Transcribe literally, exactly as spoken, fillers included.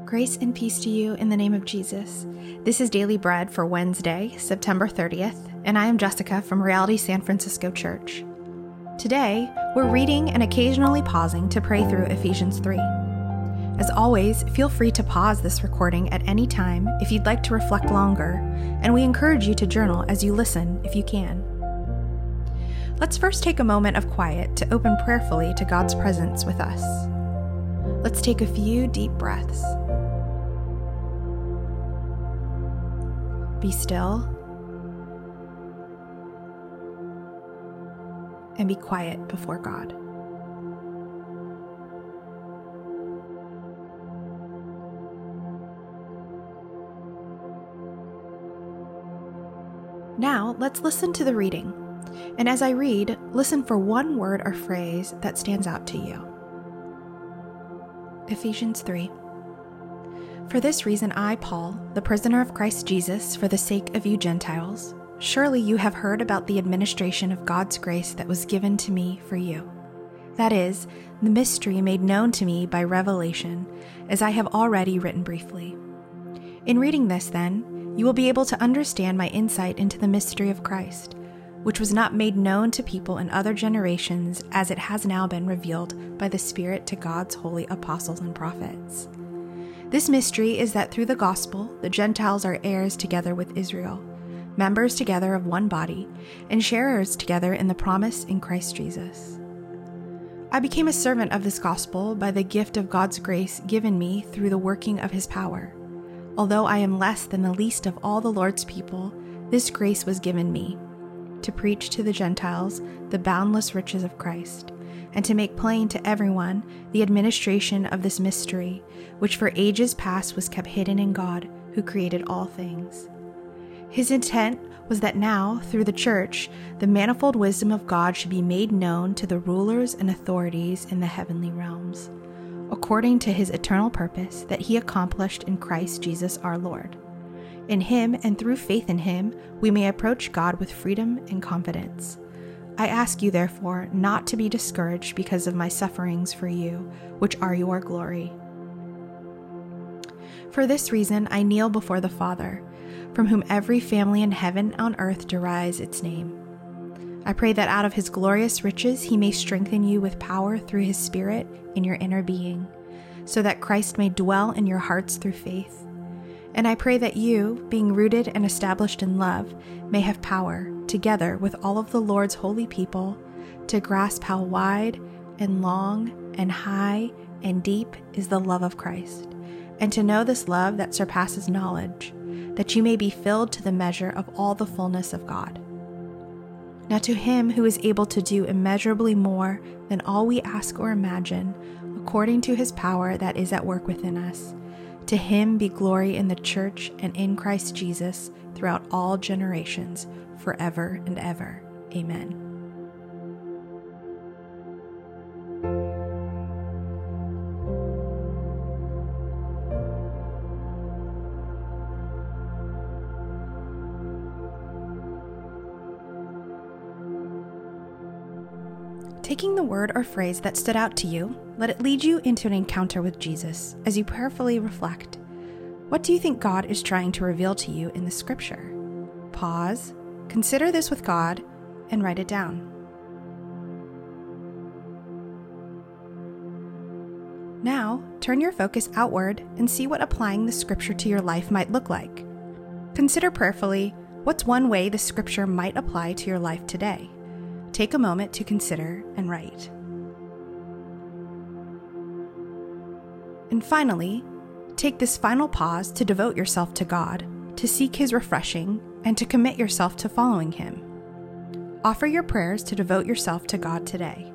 Grace and peace to you in the name of Jesus. This is Daily Bread for Wednesday, September thirtieth, and I am Jessica from Reality San Francisco Church. Today, we're reading and occasionally pausing to pray through Ephesians three. As always, feel free to pause this recording at any time if you'd like to reflect longer, and we encourage you to journal as you listen if you can. Let's first take a moment of quiet to open prayerfully to God's presence with us. Let's take a few deep breaths. Be still and be quiet before God. Now, let's listen to the reading. And as I read, listen for one word or phrase that stands out to you. Ephesians three. For this reason I, Paul, the prisoner of Christ Jesus, for the sake of you Gentiles, surely you have heard about the administration of God's grace that was given to me for you. That is, the mystery made known to me by revelation, as I have already written briefly. In reading this, then, you will be able to understand my insight into the mystery of Christ, which was not made known to people in other generations as it has now been revealed by the Spirit to God's holy apostles and prophets. This mystery is that through the gospel, the Gentiles are heirs together with Israel, members together of one body, and sharers together in the promise in Christ Jesus. I became a servant of this gospel by the gift of God's grace given me through the working of his power. Although I am less than the least of all the Lord's people, this grace was given me, to preach to the Gentiles the boundless riches of Christ, and to make plain to everyone the administration of this mystery, which for ages past was kept hidden in God, who created all things. His intent was that now, through the church, the manifold wisdom of God should be made known to the rulers and authorities in the heavenly realms, according to his eternal purpose that he accomplished in Christ Jesus our Lord. In him and through faith in him, we may approach God with freedom and confidence. I ask you, therefore, not to be discouraged because of my sufferings for you, which are your glory. For this reason, I kneel before the Father, from whom every family in heaven and on earth derives its name. I pray that out of his glorious riches he may strengthen you with power through his Spirit in your inner being, so that Christ may dwell in your hearts through faith. And I pray that you, being rooted and established in love, may have power, together with all of the Lord's holy people, to grasp how wide and long and high and deep is the love of Christ, and to know this love that surpasses knowledge, that you may be filled to the measure of all the fullness of God. Now to him who is able to do immeasurably more than all we ask or imagine, according to his power that is at work within us, to him be glory in the church and in Christ Jesus throughout all generations, forever and ever. Amen. Taking the word or phrase that stood out to you, let it lead you into an encounter with Jesus as you prayerfully reflect. What do you think God is trying to reveal to you in the scripture? Pause, consider this with God, and write it down. Now, turn your focus outward and see what applying the scripture to your life might look like. Consider prayerfully, what's one way the scripture might apply to your life today? Take a moment to consider and write. And finally, take this final pause to devote yourself to God, to seek his refreshing, and to commit yourself to following him. Offer your prayers to devote yourself to God today.